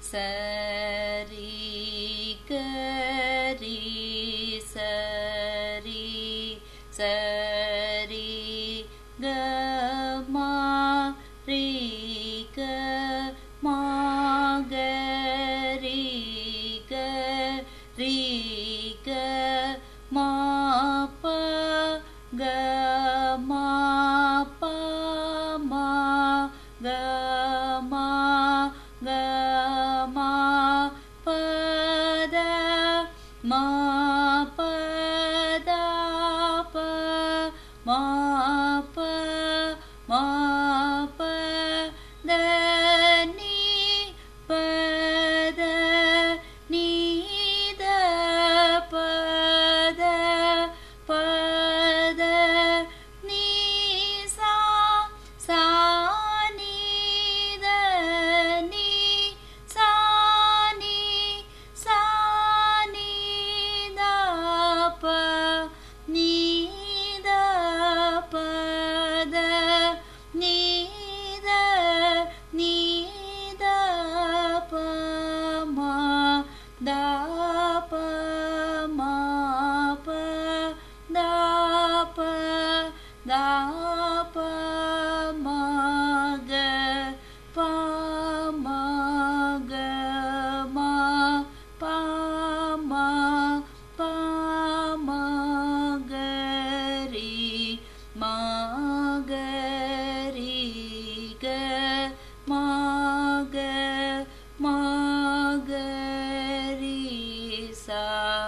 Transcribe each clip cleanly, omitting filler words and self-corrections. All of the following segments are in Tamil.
சரி கரி சரி சரி கமா ரி கமா கரி கரி கமா ப கமா பமா கமா கமா பத மா பத ப மா ப மா பத நீ பத நீ த பத பத நீ சா சா நீ த நீ சா நீ சா நீ த ப நீ த பத நீ த நீ த ப மா த ப மா ப த ப த ப மா க ப மா க மா ப மா ப மா க ரி மா க ரி க மா க மா க ரி சா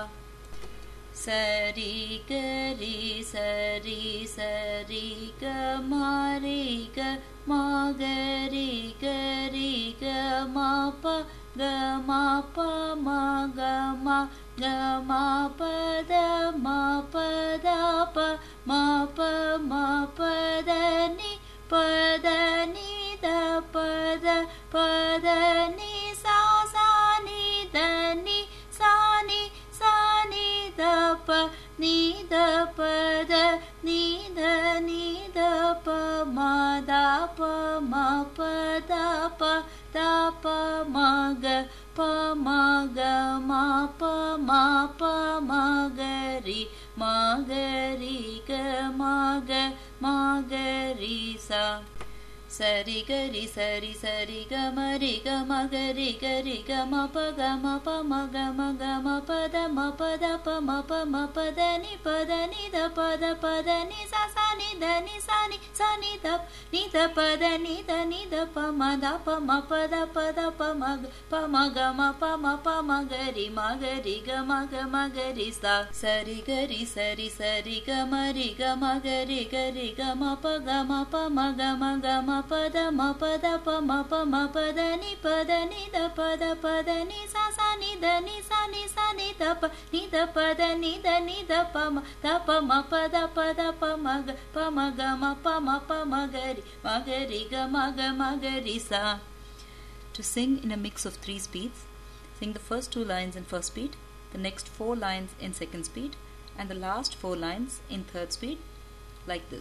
சரி கரி சரி சரி க மா ரி க மா க ரி கரி க மா ப க மா ப மா க மா க மா பத மா பத ப மா ப மா பத நீ பத நீ த பத பத நீ சா சா நீ த நீ சா நீ சா நீ த ப நீ த பத நீ த நீ த ப மா த ப மா ப த ப த ப மா க ப மா க மா ப மா ப மா க ரி மா க ரி க மா க மா க ரி சா சரி கரி சரி சரி கம ரி கம கரி கரி கம ப கம ப ம கம கம பத ம பத ப ம ப ம பத நி த பத பத நி சா சா நி த நி சா நி த பத நி த ப ம த ப ம பத பத ப ம கம ப ம கரி க ம கரி சா சரி கரி சரி சரி கம ரி கம கரி கரி கம ப ம கம பத ம பத ப ம பத நி த பத பத நி சா சா நி த நி சா நி த பத நி த ப ம பத பத ப ம க ம ப ம கரி க ம கரி சா. To sing in a mix of 3 speeds, sing the first 2 lines in first speed, the next 4 lines in second speed, and the last 4 lines in third speed, like this.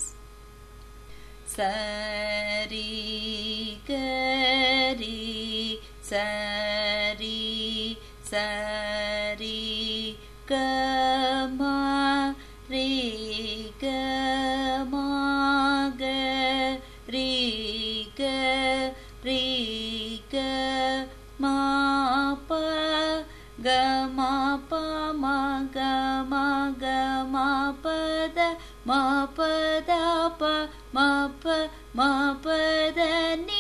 Sari kari sari sari kama ri kama ga ri ga ma pa ga ma pa ma ga ma pa da ma pa da pa ma pa da ni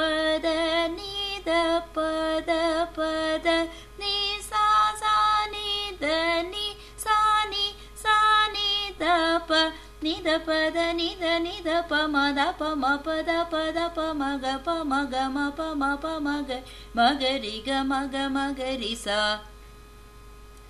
da pa da ni sa sa ni da ni sa ni da pa ni da pa da ni da pa ma pa ma ga ma pa ma ga ri ga ma ga ri sa.